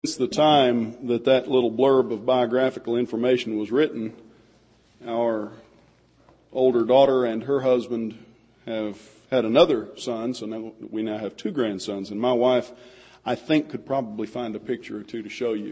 Since the time that that little blurb of biographical information was written, our older daughter and her husband have had another son, so now we have two grandsons. And my wife, I think, could probably find a picture or two to show you.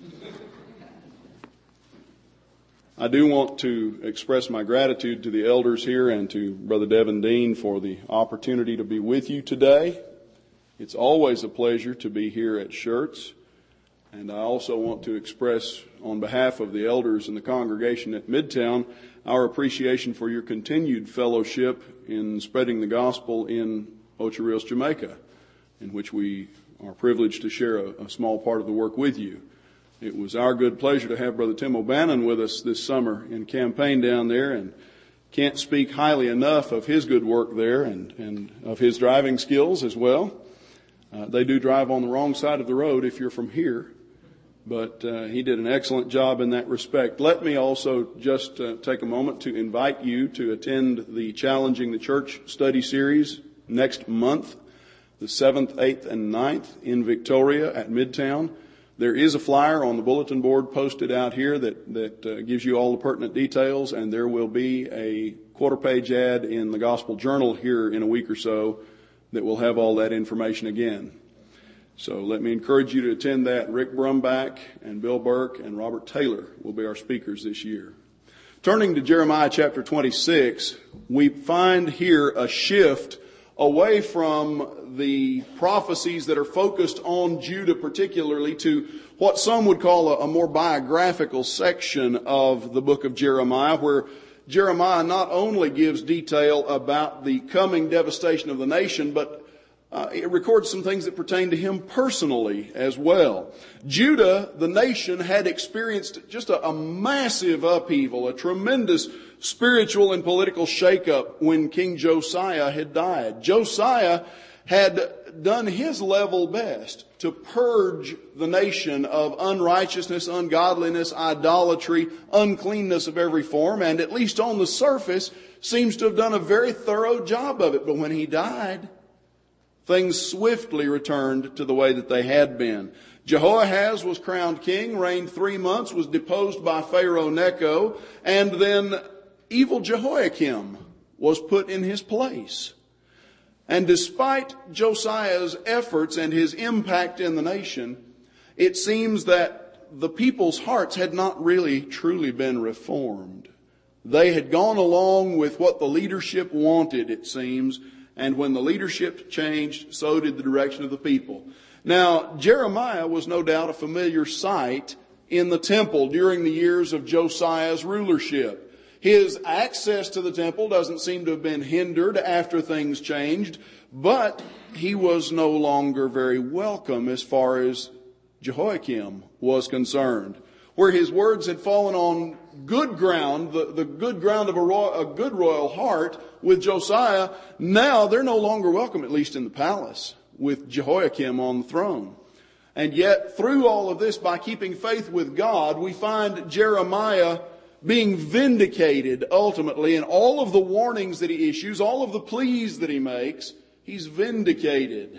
I do want to express my gratitude to the elders here and to Brother Devin Dean for the opportunity to be with you today. It's always a pleasure to be here at Schertz. And I also want to express on behalf of the elders and the congregation at Midtown our appreciation for your continued fellowship in spreading the gospel in Ocho Rios, Jamaica, in which we are privileged to share a small part of the work with you. It was our good pleasure to have Brother Tim O'Bannon with us this summer in campaign down there, and can't speak highly enough of his good work there and of his driving skills as well. They do drive on the wrong side of the road if you're from here. But he did an excellent job in that respect. Let me also just take a moment to invite you to attend the Challenging the Church study series next month, the 7th, 8th, and 9th in Victoria at Midtown. There is a flyer on the bulletin board posted out here that gives you all the pertinent details, and there will be a quarter-page ad in the Gospel Journal here in a week or so that will have all that information again. So let me encourage you to attend that. Rick Brumback and Bill Burke and Robert Taylor will be our speakers this year. Turning to Jeremiah chapter 26, we find here a shift away from the prophecies that are focused on Judah particularly to what some would call a more biographical section of the book of Jeremiah, where Jeremiah not only gives detail about the coming devastation of the nation, but it records some things that pertain to him personally as well. Judah, the nation, had experienced just a massive upheaval, a tremendous spiritual and political shakeup when King Josiah had died. Josiah had done his level best to purge the nation of unrighteousness, ungodliness, idolatry, uncleanness of every form, and at least on the surface seems to have done a very thorough job of it. But when he died, things swiftly returned to the way that they had been. Jehoahaz was crowned king, reigned 3 months, was deposed by Pharaoh Necho, and then evil Jehoiakim was put in his place. And despite Josiah's efforts and his impact in the nation, it seems that the people's hearts had not really truly been reformed. They had gone along with what the leadership wanted, it seems, and when the leadership changed, so did the direction of the people. Now, Jeremiah was no doubt a familiar sight in the temple during the years of Josiah's rulership. His access to the temple doesn't seem to have been hindered after things changed, but he was no longer very welcome as far as Jehoiakim was concerned. Where his words had fallen on good ground, the good ground of a good royal heart with Josiah, now they're no longer welcome, at least in the palace, with Jehoiakim on the throne. And yet, through all of this, by keeping faith with God, we find Jeremiah being vindicated ultimately in all of the warnings that he issues, all of the pleas that he makes. He's vindicated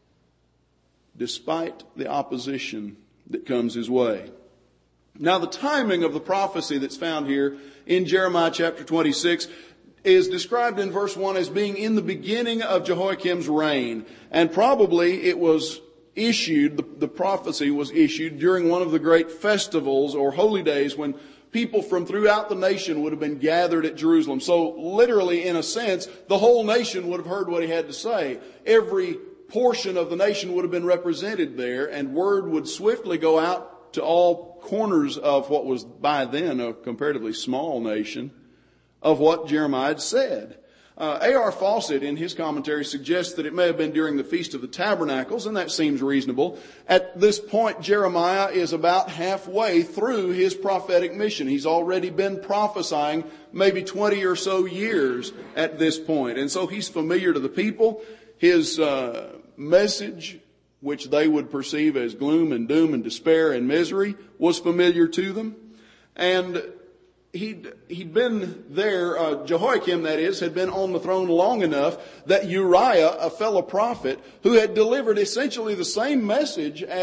despite the opposition that comes his way. Now, the timing of the prophecy that's found here in Jeremiah chapter 26 is described in verse 1 as being in the beginning of Jehoiakim's reign. And probably it was issued, the prophecy was issued during one of the great festivals or holy days when people from throughout the nation would have been gathered at Jerusalem. So literally, in a sense, the whole nation would have heard what he had to say. Every portion of the nation would have been represented there, and word would swiftly go out to all corners of what was by then a comparatively small nation of what Jeremiah had said. A.R. Fawcett in his commentary suggests that it may have been during the Feast of the Tabernacles, and that seems reasonable. At this point, Jeremiah is about halfway through his prophetic mission. He's already been prophesying maybe 20 or so years at this point. And so he's familiar to the people. His message, which they would perceive as gloom and doom and despair and misery, was familiar to them. And he'd been there, Jehoiakim, that is, had been on the throne long enough that Uriah, a fellow prophet, who had delivered essentially the same message as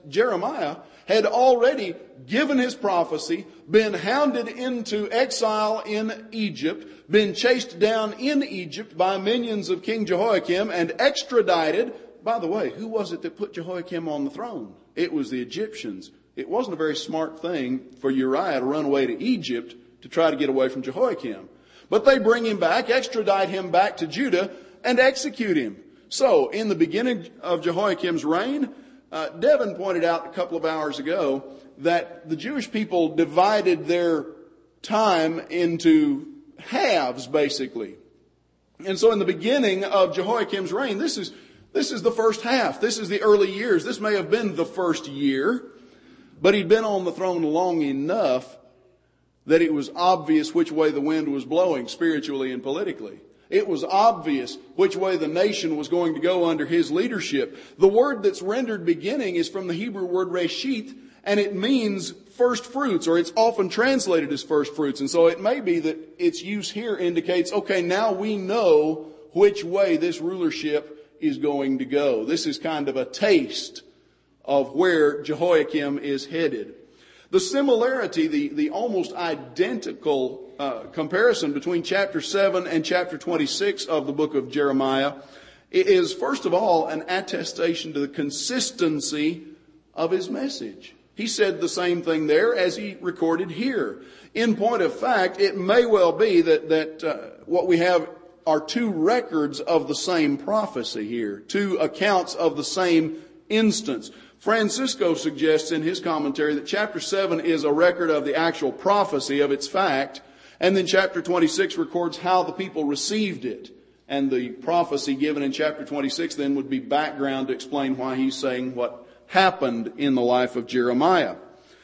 Jeremiah had already given his prophecy, been hounded into exile in Egypt, been chased down in Egypt by minions of King Jehoiakim and extradited. By the way, who was it that put Jehoiakim on the throne? It was the Egyptians. It wasn't a very smart thing for Uriah to run away to Egypt to try to get away from Jehoiakim. But they bring him back, extradite him back to Judah, and execute him. So, in the beginning of Jehoiakim's reign, Devin pointed out a couple of hours ago that the Jewish people divided their time into halves, basically. And so in the beginning of Jehoiakim's reign, this is the first half. This is the early years. This may have been the first year, but he'd been on the throne long enough that it was obvious which way the wind was blowing spiritually and politically. It was obvious which way the nation was going to go under his leadership. The word that's rendered beginning is from the Hebrew word reshit, and it means first fruits, or it's often translated as first fruits. And so it may be that its use here indicates, okay, now we know which way this rulership is going to go. This is kind of a taste of where Jehoiakim is headed. The similarity, the almost identical comparison between chapter 7 and chapter 26 of the book of Jeremiah is, first of all, an attestation to the consistency of his message. He said the same thing there as he recorded here. In point of fact, it may well be that what we have are two records of the same prophecy here, two accounts of the same instance. Francisco suggests in his commentary that chapter 7 is a record of the actual prophecy of its fact, and then chapter 26 records how the people received it. And the prophecy given in chapter 26 then would be background to explain why he's saying what happened in the life of Jeremiah.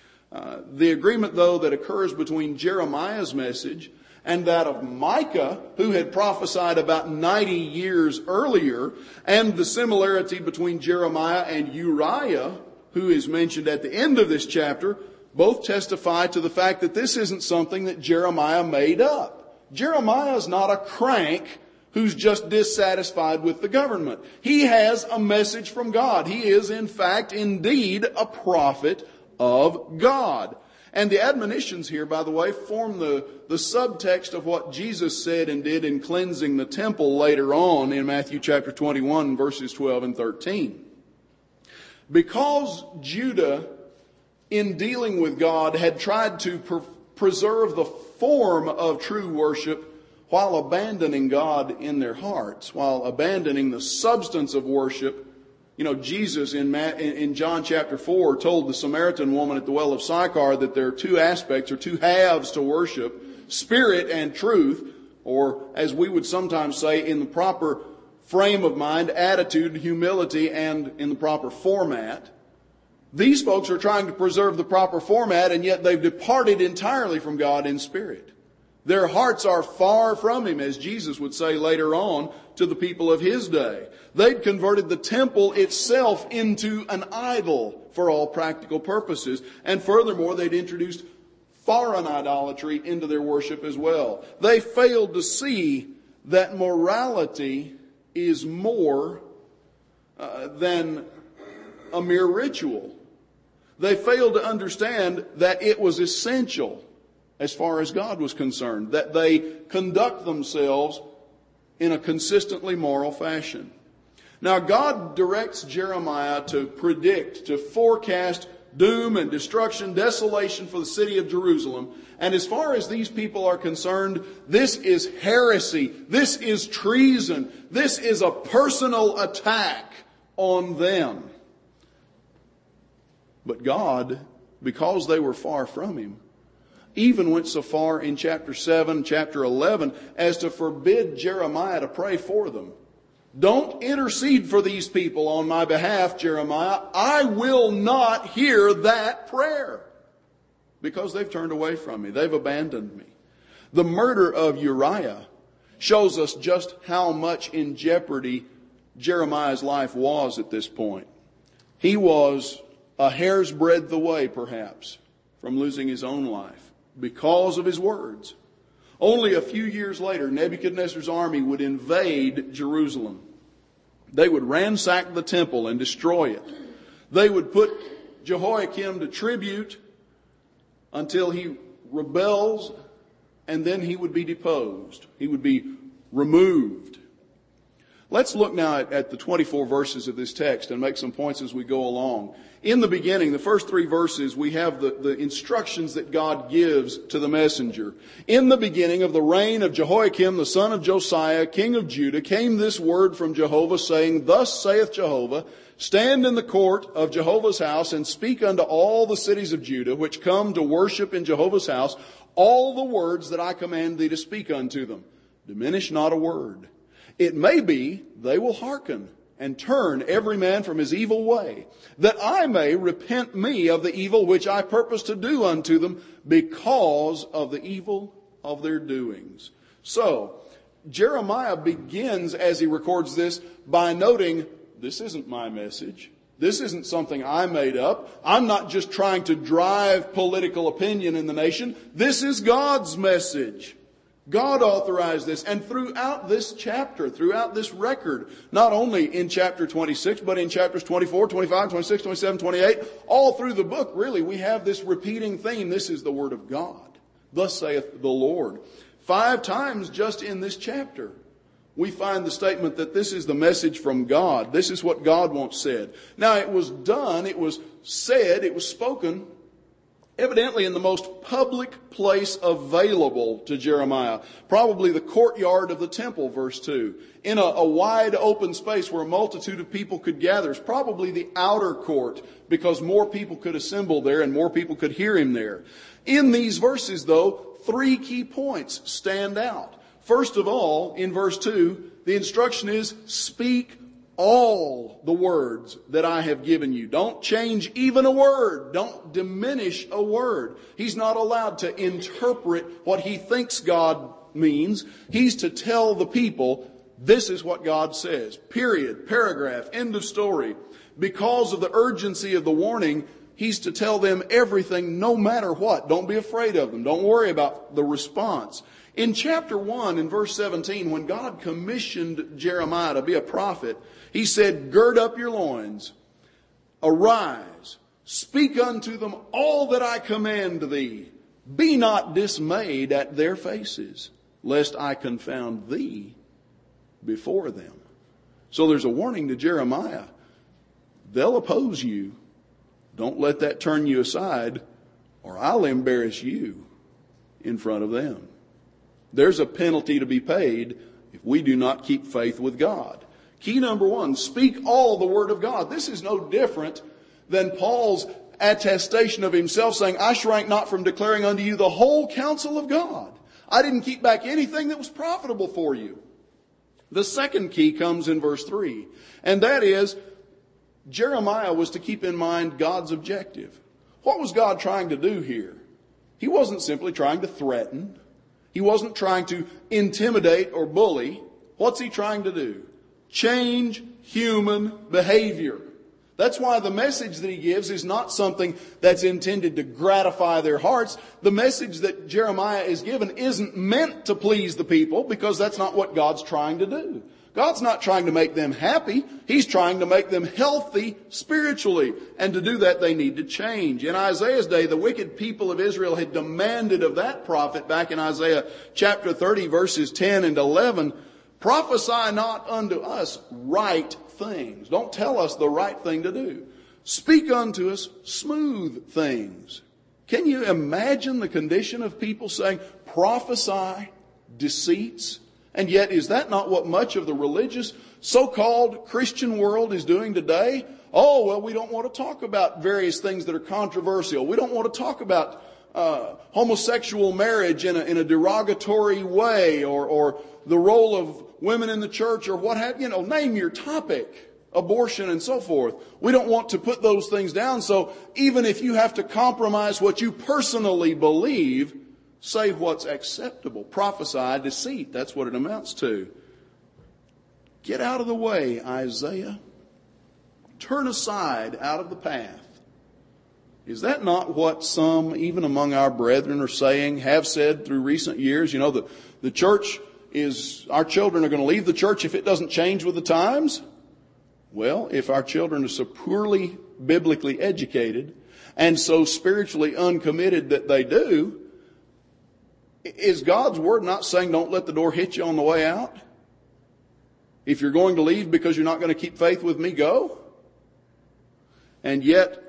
The agreement, though, that occurs between Jeremiah's message and that of Micah, who had prophesied about 90 years earlier, and the similarity between Jeremiah and Uriah, who is mentioned at the end of this chapter, both testify to the fact that this isn't something that Jeremiah made up. Jeremiah is not a crank who's just dissatisfied with the government. He has a message from God. He is, in fact, indeed a prophet of God. And the admonitions here, by the way, form the subtext of what Jesus said and did in cleansing the temple later on in Matthew chapter 21, verses 12 and 13. Because Judah, in dealing with God, had tried to preserve the form of true worship while abandoning God in their hearts, while abandoning the substance of worship. You know, Jesus in John chapter 4 told the Samaritan woman at the well of Sychar that there are two aspects or two halves to worship, spirit and truth, or as we would sometimes say, in the proper frame of mind, attitude, humility, and in the proper format. These folks are trying to preserve the proper format, and yet they've departed entirely from God in spirit. Their hearts are far from Him, as Jesus would say later on to the people of His day. They'd converted the temple itself into an idol for all practical purposes. And furthermore, they'd introduced foreign idolatry into their worship as well. They failed to see that morality is more than a mere ritual. They failed to understand that it was essential as far as God was concerned, that they conduct themselves in a consistently moral fashion. Now, God directs Jeremiah to predict, to forecast doom and destruction, desolation for the city of Jerusalem. And as far as these people are concerned, this is heresy. This is treason. This is a personal attack on them. But God, because they were far from Him, even went so far in chapter 7, chapter 11, as to forbid Jeremiah to pray for them. Don't intercede for these people on my behalf, Jeremiah. I will not hear that prayer. Because they've turned away from me. They've abandoned me. The murder of Uriah shows us just how much in jeopardy Jeremiah's life was at this point. He was a hair's breadth away, perhaps, from losing his own life because of his words. Only a few years later, Nebuchadnezzar's army would invade Jerusalem. They would ransack the temple and destroy it. They would put Jehoiakim to tribute until he rebels, and then he would be deposed. He would be removed. Let's look now at the 24 verses of this text and make some points as we go along. In the beginning, the first 3 verses, we have the instructions that God gives to the messenger. In the beginning of the reign of Jehoiakim, the son of Josiah, king of Judah, came this word from Jehovah, saying, Thus saith Jehovah, Stand in the court of Jehovah's house, and speak unto all the cities of Judah, which come to worship in Jehovah's house, all the words that I command thee to speak unto them. Diminish not a word. It may be they will hearken and turn every man from his evil way, that I may repent me of the evil which I purpose to do unto them because of the evil of their doings. So, Jeremiah begins, as he records this, by noting, this isn't my message. This isn't something I made up. I'm not just trying to drive political opinion in the nation. This is God's message. God authorized this. And throughout this chapter, throughout this record, not only in chapter 26, but in chapters 24, 25, 26, 27, 28, all through the book, really, we have this repeating theme. This is the word of God. Thus saith the Lord. 5 times just in this chapter, we find the statement that this is the message from God. This is what God wants said. Now, it was done, it was said, it was spoken, evidently in the most public place available to Jeremiah. Probably the courtyard of the temple, verse 2. In a wide open space where a multitude of people could gather. It's probably the outer court, because more people could assemble there and more people could hear him there. In these verses, though, 3 key points stand out. First of all, in verse 2, the instruction is, speak all the words that I have given you. Don't change even a word. Don't diminish a word. He's not allowed to interpret what he thinks God means. He's to tell the people, this is what God says. Period. Paragraph. End of story. Because of the urgency of the warning, he's to tell them everything no matter what. Don't be afraid of them. Don't worry about the response. In chapter 1, in verse 17, when God commissioned Jeremiah to be a prophet, he said, gird up your loins, arise, speak unto them all that I command thee. Be not dismayed at their faces, lest I confound thee before them. So there's a warning to Jeremiah. They'll oppose you. Don't let that turn you aside, or I'll embarrass you in front of them. There's a penalty to be paid if we do not keep faith with God. Key number 1, speak all the word of God. This is no different than Paul's attestation of himself, saying, I shrank not from declaring unto you the whole counsel of God. I didn't keep back anything that was profitable for you. The second key comes in verse 3, and that is, Jeremiah was to keep in mind God's objective. What was God trying to do here? He wasn't simply trying to threaten. He wasn't trying to intimidate or bully. What's he trying to do? Change human behavior. That's why the message that he gives is not something that's intended to gratify their hearts. The message that Jeremiah is given isn't meant to please the people, because that's not what God's trying to do. God's not trying to make them happy. He's trying to make them healthy spiritually. And to do that, they need to change. In Isaiah's day, the wicked people of Israel had demanded of that prophet back in Isaiah chapter 30, verses 10 and 11, prophesy not unto us right things. Don't tell us the right thing to do. Speak unto us smooth things. Can you imagine the condition of people saying, prophesy deceits? And yet, is that not what much of the religious, so-called Christian world is doing today? Oh, well, we don't want to talk about various things that are controversial. We don't want to talk about homosexual marriage in a derogatory way, or the role of women in the church, or what have you. Name your topic, abortion and so forth. We don't want to put those things down. So even if you have to compromise what you personally believe, say what's acceptable. Prophesy deceit. That's what it amounts to. Get out of the way, Isaiah. Turn aside out of the path. Is that not what some, even among our brethren, are saying, have said through recent years? The church is, our children are going to leave the church if it doesn't change with the times. Well, if our children are so poorly biblically educated and so spiritually uncommitted that they do, is God's Word not saying don't let the door hit you on the way out? If you're going to leave because you're not going to keep faith with me, go. And yet,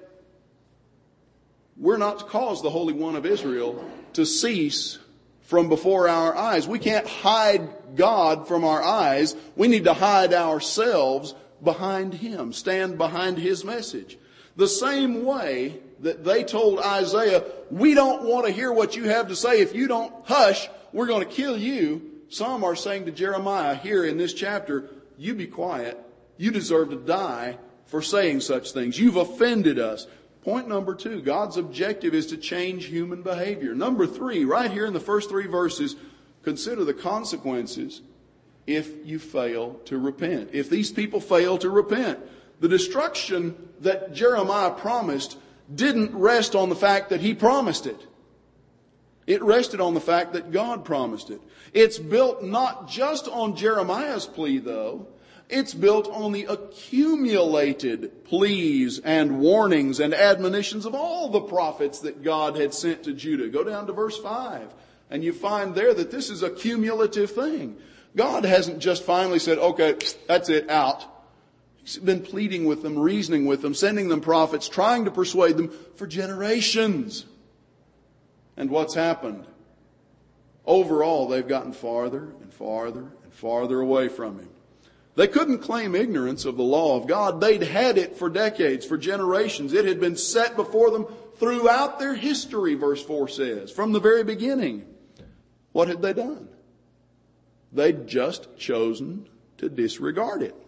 we're not to cause the Holy One of Israel to cease from before our eyes. We can't hide God from our eyes. We need to hide ourselves behind Him, stand behind His message. The same way that they told Isaiah, we don't want to hear what you have to say. If you don't hush, we're going to kill you. Some are saying to Jeremiah here in this chapter, you be quiet. You deserve to die for saying such things. You've offended us. Point number 2, God's objective is to change human behavior. Number 3, right here in the first 3 verses, consider the consequences if you fail to repent. If these people fail to repent, the destruction that Jeremiah promised didn't rest on the fact that he promised it. It rested on the fact that God promised it. It's built not just on Jeremiah's plea, though. It's built on the accumulated pleas and warnings and admonitions of all the prophets that God had sent to Judah. Go down to verse 5, and you find there that this is a cumulative thing. God hasn't just finally said, okay, that's it, out. He's been pleading with them, reasoning with them, sending them prophets, trying to persuade them for generations. And what's happened? Overall, they've gotten farther and farther and farther away from Him. They couldn't claim ignorance of the law of God. They'd had it for decades, for generations. It had been set before them throughout their history, verse 4 says, from the very beginning. What had they done? They'd just chosen to disregard it.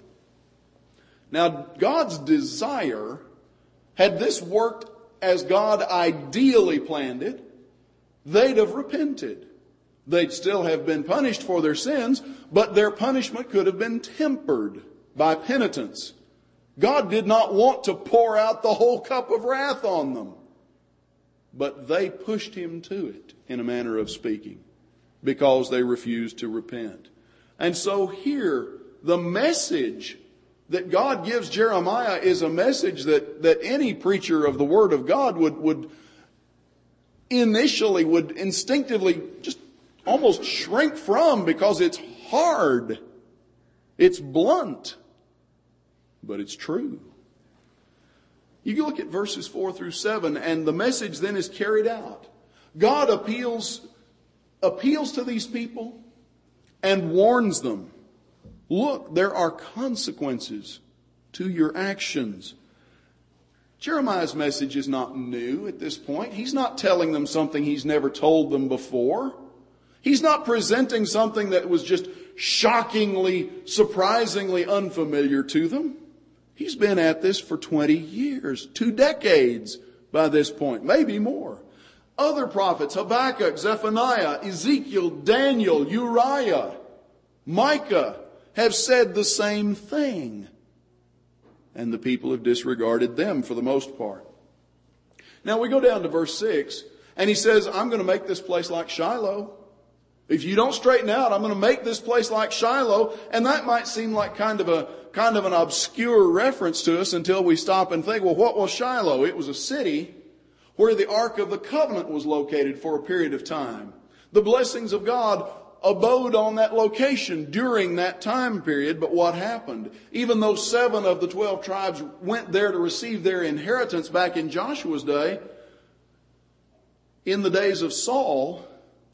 Now, God's desire, had this worked as God ideally planned it, they'd have repented. They'd still have been punished for their sins, but their punishment could have been tempered by penitence. God did not want to pour out the whole cup of wrath on them, but they pushed Him to it, in a manner of speaking, because they refused to repent. And so here, the message that God gives Jeremiah is a message that any preacher of the Word of God would instinctively just almost shrink from, because it's hard. It's blunt. But it's true. You look at verses 4 through 7, and the message then is carried out. God appeals to these people and warns them. Look, there are consequences to your actions. Jeremiah's message is not new at this point. He's not telling them something he's never told them before. He's not presenting something that was just shockingly, surprisingly unfamiliar to them. He's been at this for 20 years, 2 decades by this point, maybe more. Other prophets, Habakkuk, Zephaniah, Ezekiel, Daniel, Uriah, Micah, have said the same thing. And the people have disregarded them for the most part. Now we go down to verse 6, and he says, I'm going to make this place like Shiloh. If you don't straighten out, I'm going to make this place like Shiloh. And that might seem like kind of an obscure reference to us until we stop and think, well, what was Shiloh? It was a city where the Ark of the Covenant was located for a period of time. The blessings of God abode on that location during that time period. But what happened? Even though 7 of the 12 tribes went there to receive their inheritance back in Joshua's day, in the days of Saul,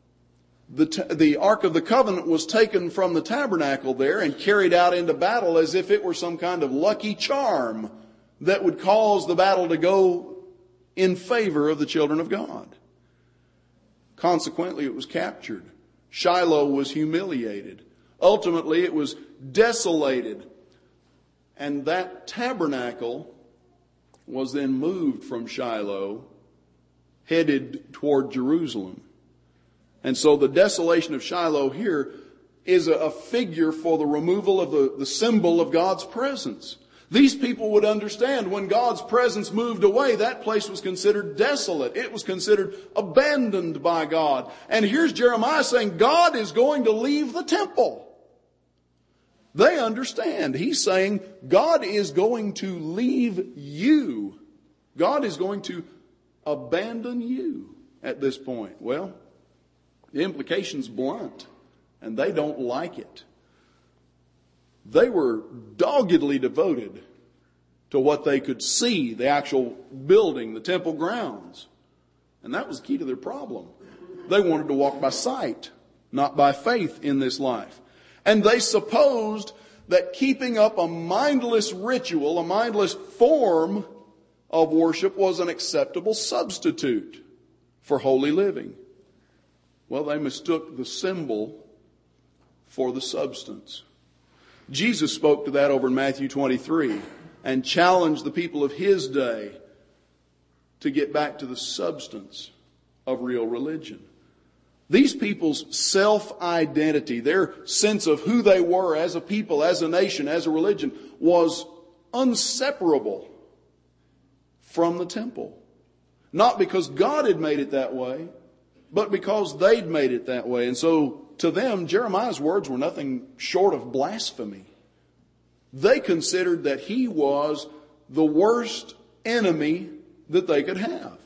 the Ark of the Covenant was taken from the tabernacle there and carried out into battle as if it were some kind of lucky charm that would cause the battle to go in favor of the children of God. Consequently, it was captured. Shiloh was humiliated. Ultimately, it was desolated. And that tabernacle was then moved from Shiloh, headed toward Jerusalem. And so the desolation of Shiloh here is a figure for the removal of the symbol of God's presence. These people would understand when God's presence moved away, that place was considered desolate. It was considered abandoned by God. And here's Jeremiah saying, God is going to leave the temple. They understand. He's saying God is going to leave you. God is going to abandon you at this point. Well, the implication's blunt, and they don't like it. They were doggedly devoted to what they could see, the actual building, the temple grounds. And that was the key to their problem. They wanted to walk by sight, not by faith in this life. And they supposed that keeping up a mindless ritual, a mindless form of worship was an acceptable substitute for holy living. Well, they mistook the symbol for the substance. Jesus spoke to that over in Matthew 23 and challenged the people of his day to get back to the substance of real religion. These people's self-identity, their sense of who they were as a people, as a nation, as a religion, was inseparable from the temple. Not because God had made it that way, but because they'd made it that way. And so to them, Jeremiah's words were nothing short of blasphemy. They considered that he was the worst enemy that they could have.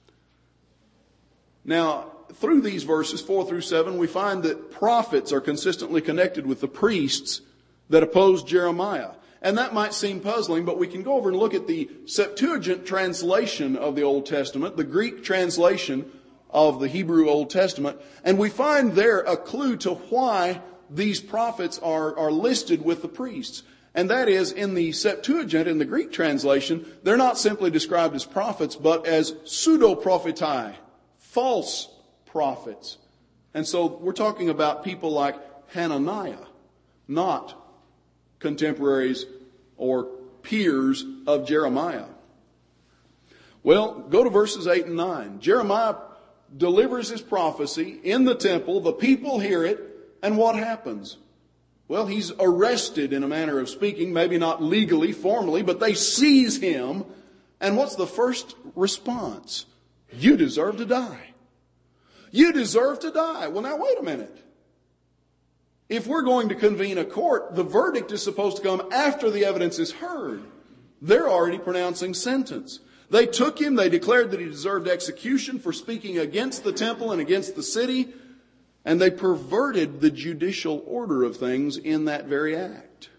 Now, through these verses 4 through 7, we find that prophets are consistently connected with the priests that opposed Jeremiah. And that might seem puzzling, but we can go over and look at the Septuagint translation of the Old Testament, the Greek translation of the Hebrew Old Testament, and we find there a clue to why these prophets are listed with the priests. And that is, in the Septuagint, in the Greek translation, they're not simply described as prophets, but as pseudo-prophetai, false prophets. And so we're talking about people like Hananiah, not contemporaries or peers of Jeremiah. Well, go to verses 8 and 9. Jeremiah delivers his prophecy in the temple. The people hear it. And what happens? Well, he's arrested in a manner of speaking, maybe not legally, formally, but they seize him. And what's the first response? You deserve to die. You deserve to die. Well, now, wait a minute. If we're going to convene a court, the verdict is supposed to come after the evidence is heard. They're already pronouncing sentence. They took him. They declared that he deserved execution for speaking against the temple and against the city. And they perverted the judicial order of things in that very act.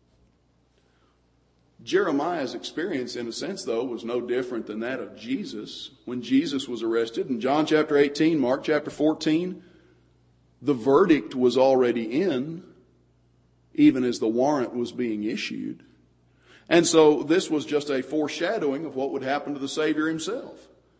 Jeremiah's experience, in a sense, though, was no different than that of Jesus. When Jesus was arrested in John chapter 18, Mark chapter 14, the verdict was already in, even as the warrant was being issued. And so this was just a foreshadowing of what would happen to the Savior himself.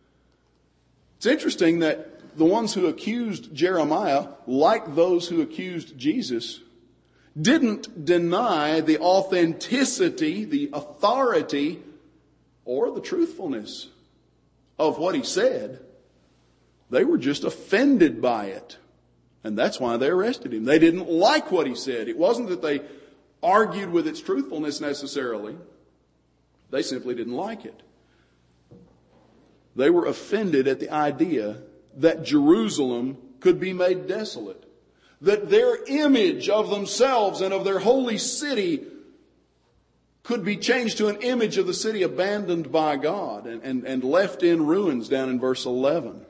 It's interesting that the ones who accused Jeremiah, like those who accused Jesus, didn't deny the authenticity, the authority, or the truthfulness of what he said. They were just offended by it. And that's why they arrested him. They didn't like what he said. It wasn't that they argued with its truthfulness necessarily. They simply didn't like it. They were offended at the idea that Jerusalem could be made desolate. That their image of themselves and of their holy city could be changed to an image of the city abandoned by God and left in ruins down in verse 11.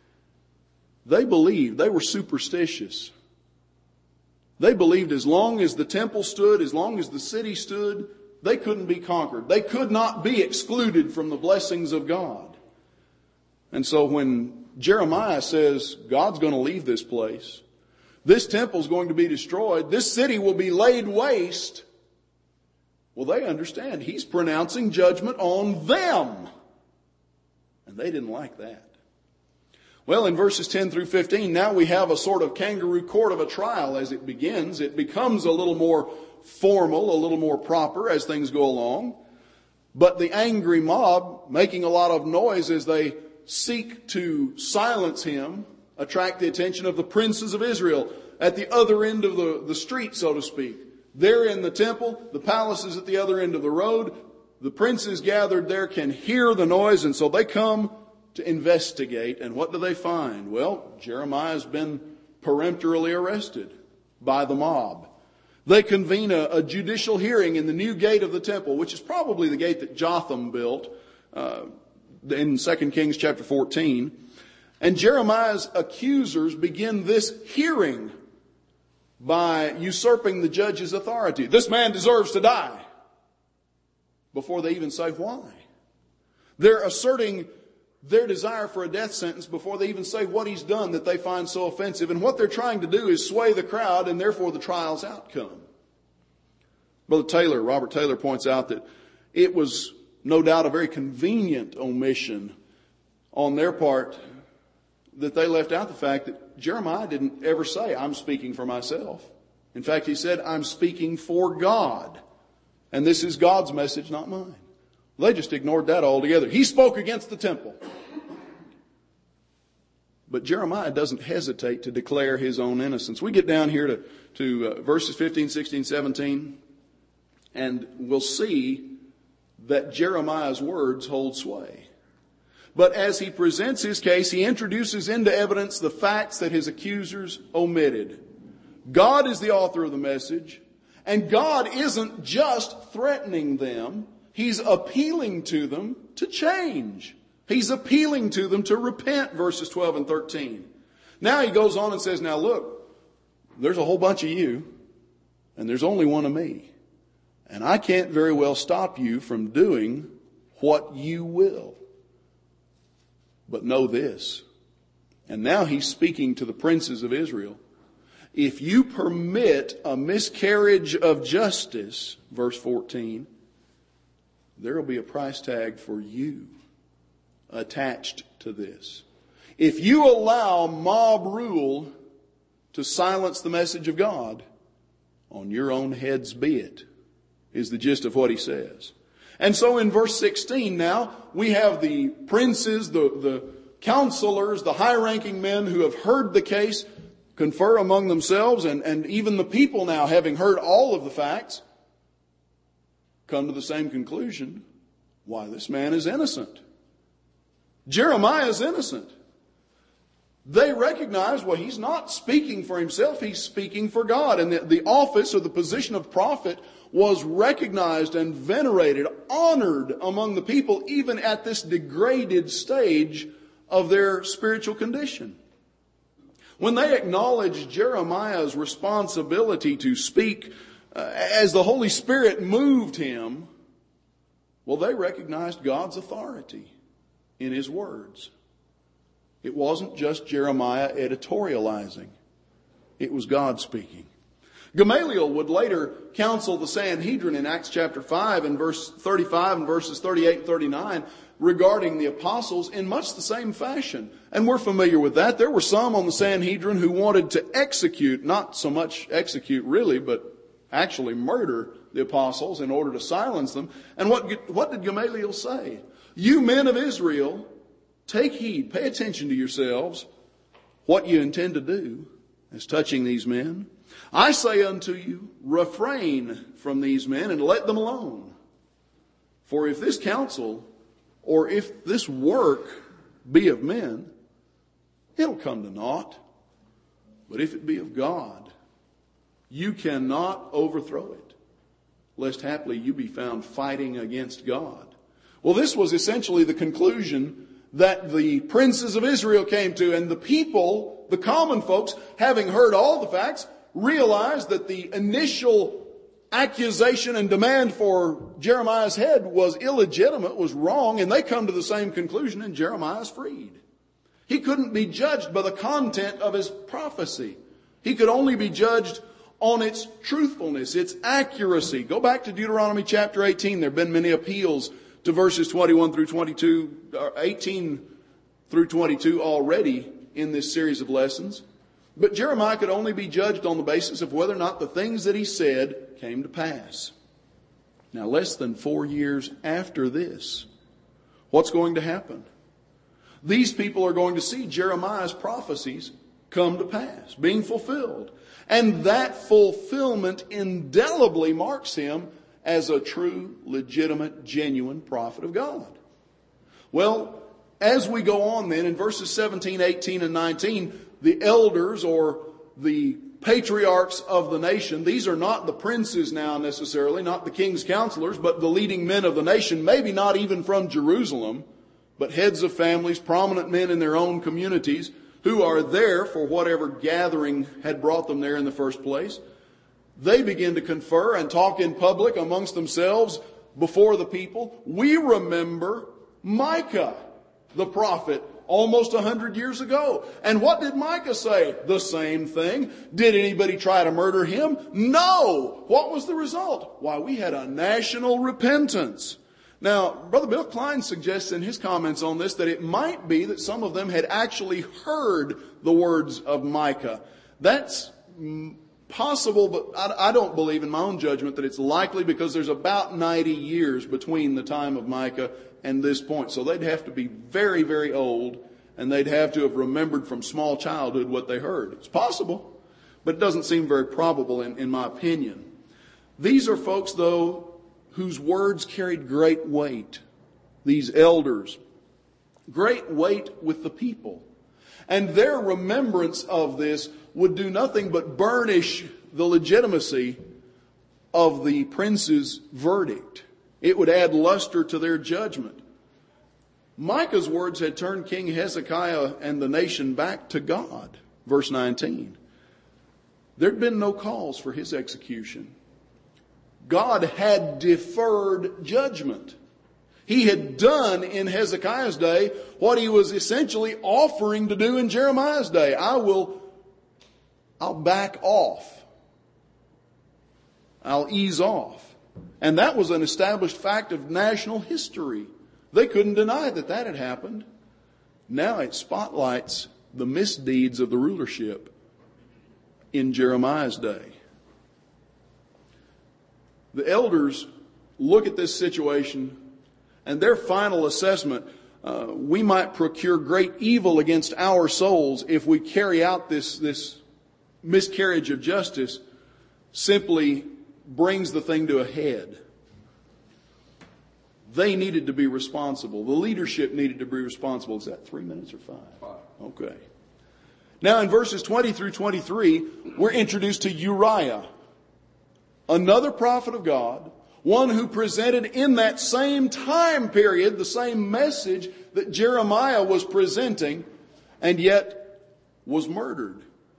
They believed, they were superstitious. They believed as long as the temple stood, as long as the city stood, they couldn't be conquered. They could not be excluded from the blessings of God. And so when Jeremiah says, God's going to leave this place, this temple is going to be destroyed, this city will be laid waste, well, they understand he's pronouncing judgment on them. And they didn't like that. Well, in verses 10 through 15, now we have a sort of kangaroo court of a trial as it begins. It becomes a little more formal, a little more proper as things go along. But the angry mob, making a lot of noise as they seek to silence him, attract the attention of the princes of Israel at the other end of the street, so to speak. They're in the temple, the palace is at the other end of the road. The princes gathered there can hear the noise, and so they come to investigate. And what do they find? Well, Jeremiah's been peremptorily arrested by the mob. They convene a judicial hearing in the new gate of the temple, which is probably the gate that Jotham built in 2 Kings chapter 14. And Jeremiah's accusers begin this hearing by usurping the judge's authority. This man deserves to die. Before they even say why. They're asserting their desire for a death sentence before they even say what he's done that they find so offensive. And what they're trying to do is sway the crowd and therefore the trial's outcome. Robert Taylor points out that it was no doubt a very convenient omission on their part that they left out the fact that Jeremiah didn't ever say, I'm speaking for myself. In fact, he said, I'm speaking for God. And this is God's message, not mine. They just ignored that altogether. He spoke against the temple. But Jeremiah doesn't hesitate to declare his own innocence. We get down here to verses 15, 16, 17, and we'll see that Jeremiah's words hold sway. But as he presents his case, he introduces into evidence the facts that his accusers omitted. God is the author of the message, and God isn't just threatening them. He's appealing to them to change. He's appealing to them to repent, verses 12 and 13. Now he goes on and says, now look, there's a whole bunch of you, and there's only one of me. And I can't very well stop you from doing what you will. But know this, and now he's speaking to the princes of Israel. If you permit a miscarriage of justice, verse 14, there will be a price tag for you attached to this. If you allow mob rule to silence the message of God, on your own heads be it, is the gist of what he says. And so in verse 16 now, we have the princes, the counselors, the high-ranking men who have heard the case confer among themselves, and even the people now, having heard all of the facts, come to the same conclusion. Why, this man is innocent. Jeremiah is innocent. They recognize, well, he's not speaking for himself, he's speaking for God. And the office or the position of prophet was recognized and venerated, honored among the people, even at this degraded stage of their spiritual condition. When they acknowledged Jeremiah's responsibility to speak as the Holy Spirit moved him, well, they recognized God's authority in his words. It wasn't just Jeremiah editorializing. It was God speaking. Gamaliel would later counsel the Sanhedrin in Acts chapter 5 and verse 35 and verses 38 and 39 regarding the apostles in much the same fashion. And we're familiar with that. There were some on the Sanhedrin who wanted to execute, not so much execute really, but actually murder the apostles in order to silence them. And what did Gamaliel say? You men of Israel, take heed, pay attention to yourselves, what you intend to do as touching these men. I say unto you, refrain from these men and let them alone. For if this counsel, or if this work be of men, it'll come to naught. But if it be of God, you cannot overthrow it, lest haply you be found fighting against God. Well, this was essentially the conclusion that the princes of Israel came to, and the people, the common folks, having heard all the facts, realized that the initial accusation and demand for Jeremiah's head was illegitimate, was wrong, and they come to the same conclusion, and Jeremiah's freed. He couldn't be judged by the content of his prophecy. He could only be judged on its truthfulness, its accuracy. Go back to Deuteronomy chapter 18. There have been many appeals to verses 21 through 22, 18 through 22 already in this series of lessons. But Jeremiah could only be judged on the basis of whether or not the things that he said came to pass. Now, less than 4 years after this, what's going to happen? These people are going to see Jeremiah's prophecies come to pass, being fulfilled. And that fulfillment indelibly marks him as a true, legitimate, genuine prophet of God. Well, as we go on then, in verses 17, 18, and 19, the elders or the patriarchs of the nation. These are not the princes now necessarily, not the king's counselors, but the leading men of the nation, maybe not even from Jerusalem, but heads of families, prominent men in their own communities, who are there for whatever gathering had brought them there in the first place. They begin to confer and talk in public amongst themselves before the people. We remember Micah, the prophet, almost 100 years ago. And what did Micah say? The same thing. Did anybody try to murder him? No. What was the result? Why, we had a national repentance. Now, Brother Bill Klein suggests in his comments on this that it might be that some of them had actually heard the words of Micah. That's possible, but I don't believe in my own judgment that it's likely, because there's about 90 years between the time of Micah and this point. So they'd have to be very, very old, and they'd have to have remembered from small childhood what they heard. It's possible, but it doesn't seem very probable in my opinion. These are folks, though, whose words carried great weight. These elders, great weight with the people. And their remembrance of this would do nothing but burnish the legitimacy of the prince's verdict. It would add luster to their judgment. Micah's words had turned King Hezekiah and the nation back to God. Verse 19. There'd been no cause for his execution. God had deferred judgment. He had done in Hezekiah's day what he was essentially offering to do in Jeremiah's day. I'll back off. I'll ease off. And that was an established fact of national history. They couldn't deny that had happened. Now it spotlights the misdeeds of the rulership in Jeremiah's day. The elders look at this situation, and their final assessment, we might procure great evil against our souls if we carry out this miscarriage of justice, simply brings the thing to a head. They needed to be responsible. The leadership needed to be responsible. Is that 3 minutes or 5? 5. Okay. Now in verses 20 through 23, we're introduced to Uriah, another prophet of God, one who presented in that same time period the same message that Jeremiah was presenting, and yet was murdered.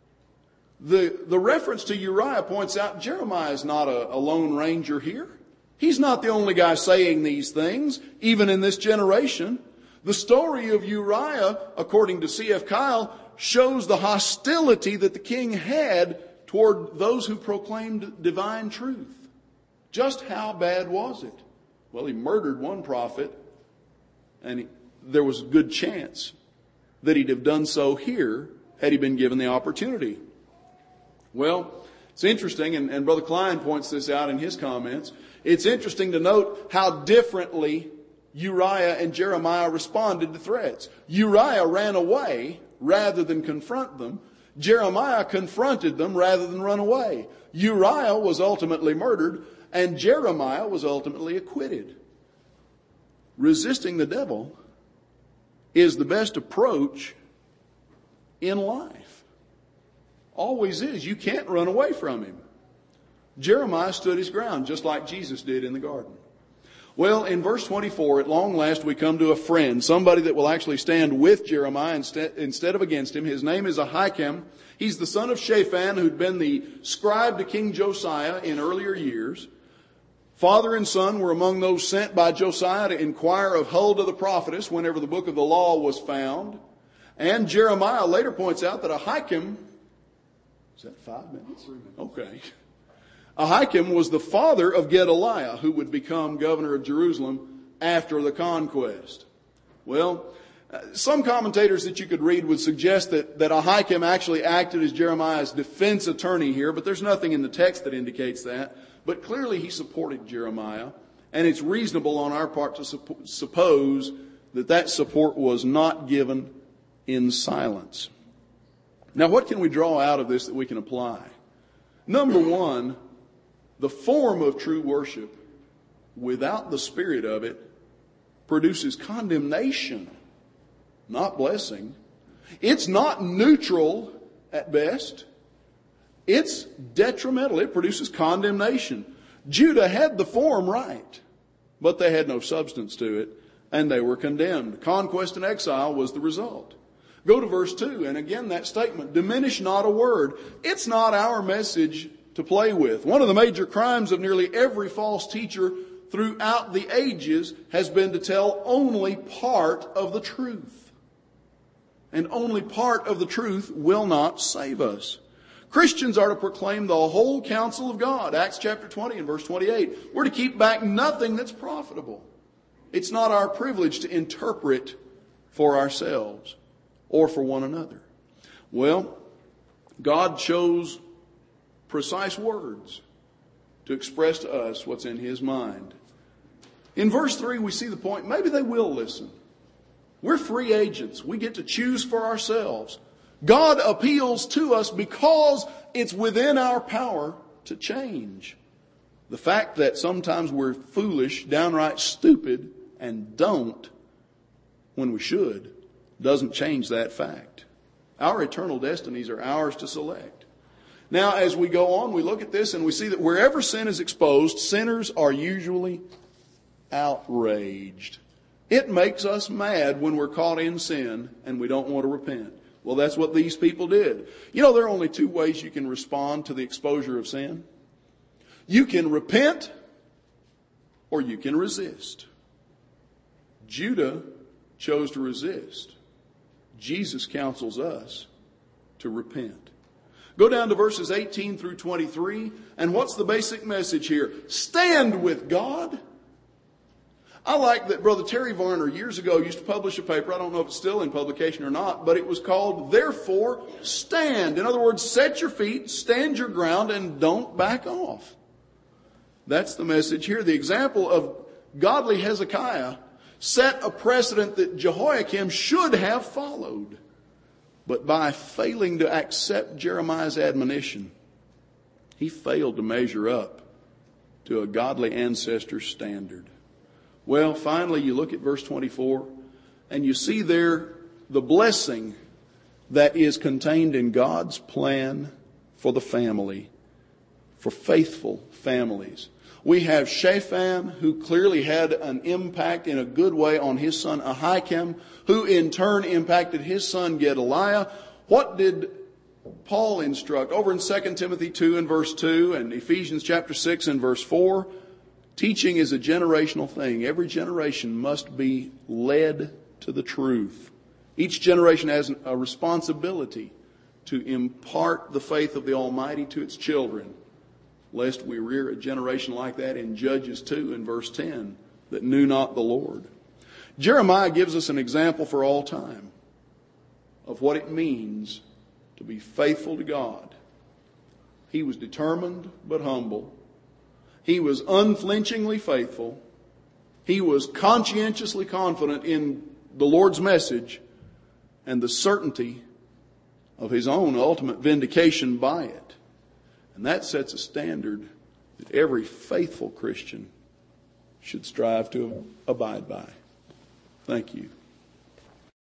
The reference to Uriah points out Jeremiah is not a lone ranger here. He's not the only guy saying these things, even in this generation. The story of Uriah, according to C.F. Kyle, shows the hostility that the king had toward those who proclaimed divine truth. Just how bad was it? Well, he murdered one prophet, and there was a good chance that he'd have done so here had he been given the opportunity. Well, it's interesting, and Brother Klein points this out in his comments. It's interesting to note how differently Uriah and Jeremiah responded to threats. Uriah ran away rather than confront them. Jeremiah confronted them rather than run away. Uriah was ultimately murdered, and Jeremiah was ultimately acquitted. Resisting the devil is the best approach in life. Always is. You can't run away from him. Jeremiah stood his ground, just like Jesus did in the garden. Well, in verse 24, at long last we come to a friend, somebody that will actually stand with Jeremiah instead of against him. His name is Ahikam. He's the son of Shaphan, who'd been the scribe to King Josiah in earlier years. Father and son were among those sent by Josiah to inquire of Huldah the prophetess whenever the book of the law was found. And Jeremiah later points out that Ahikam, is that 5 minutes? Okay. Ahikam was the father of Gedaliah, who would become governor of Jerusalem after the conquest. Well, some commentators that you could read would suggest that Ahikam actually acted as Jeremiah's defense attorney here, but there's nothing in the text that indicates that. But clearly he supported Jeremiah, and it's reasonable on our part to suppose that support was not given in silence. Now, what can we draw out of this that we can apply? Number one, the form of true worship, without the spirit of it, produces condemnation, not blessing. It's not neutral at best. it's detrimental. It produces condemnation. Judah had the form right, but they had no substance to it, and they were condemned. Conquest and exile was the result. Go to verse 2, and again that statement, diminish not a word. It's not our message to play with. One of the major crimes of nearly every false teacher throughout the ages has been to tell only part of the truth. And only part of the truth will not save us. Christians are to proclaim the whole counsel of God. Acts chapter 20 and verse 28. We're to keep back nothing that's profitable. It's not our privilege to interpret for ourselves or for one another. Well, God chose precise words to express to us what's in His mind. In verse 3, we see the point. Maybe they will listen. We're free agents. We get to choose for ourselves. God appeals to us because it's within our power to change. The fact that sometimes we're foolish, downright stupid, and don't when we should, doesn't change that fact. Our eternal destinies are ours to select. Now, as we go on, we look at this and we see that wherever sin is exposed, sinners are usually outraged. It makes us mad when we're caught in sin and we don't want to repent. Well, that's what these people did. You know, there are only two ways you can respond to the exposure of sin. You can repent or you can resist. Judah chose to resist. Jesus counsels us to repent. Go down to verses 18 through 23. And what's the basic message here? Stand with God. I like that Brother Terry Varner years ago used to publish a paper. I don't know if it's still in publication or not, but it was called Therefore Stand. In other words, set your feet, stand your ground, and don't back off. That's the message here. The example of godly Hezekiah set a precedent that Jehoiakim should have followed. But by failing to accept Jeremiah's admonition, he failed to measure up to a godly ancestor's standard. Well, finally, you look at verse 24, and you see there the blessing that is contained in God's plan for the family, for faithful families. We have Shaphan, who clearly had an impact in a good way on his son Ahikam, who in turn impacted his son Gedaliah. What did Paul instruct? Over in 2 Timothy 2 and verse 2 and Ephesians chapter 6 and verse 4, teaching is a generational thing. Every generation must be led to the truth. Each generation has a responsibility to impart the faith of the Almighty to its children, lest we rear a generation like that in Judges 2 and verse 10 that knew not the Lord. Jeremiah gives us an example for all time of what it means to be faithful to God. He was determined but humble. He was unflinchingly faithful. He was conscientiously confident in the Lord's message and the certainty of his own ultimate vindication by it. And that sets a standard that every faithful Christian should strive to abide by. Thank you.